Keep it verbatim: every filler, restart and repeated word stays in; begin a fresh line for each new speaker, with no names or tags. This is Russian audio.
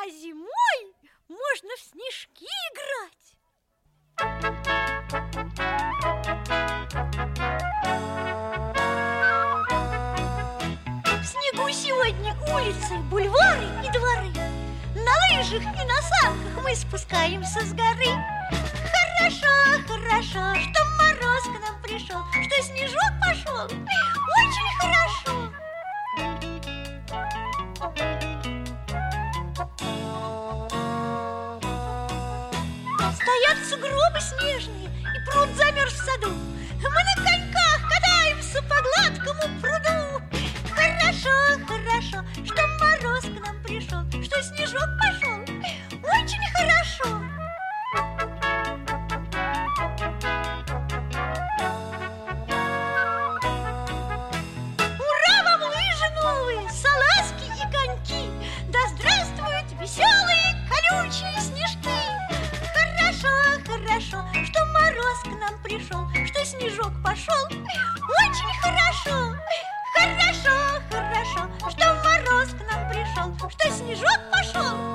А зимой можно в снежки играть. В снегу сегодня улицы, бульвары и дворы. На лыжах и на санках мы спускаемся с горы. Хорошо, хорошо, что мороз к нам пришел, что снежок пошел. Очень хорошо. Стоят сугробы снежные, и пруд замерз в саду. Мы на коньках катаемся по гладкому пруду. Хорошо, хорошо, что мороз к нам пришел, что снежок пошел. Очень хорошо. Ура вам, лыжи новые, салазки и коньки! Да здравствуют веселые колючие снежки! Хорошо, хорошо, что мороз к нам пришел, что снежок пошел. Очень хорошо. Хорошо, хорошо, что мороз к нам пришел, что снежок пошел.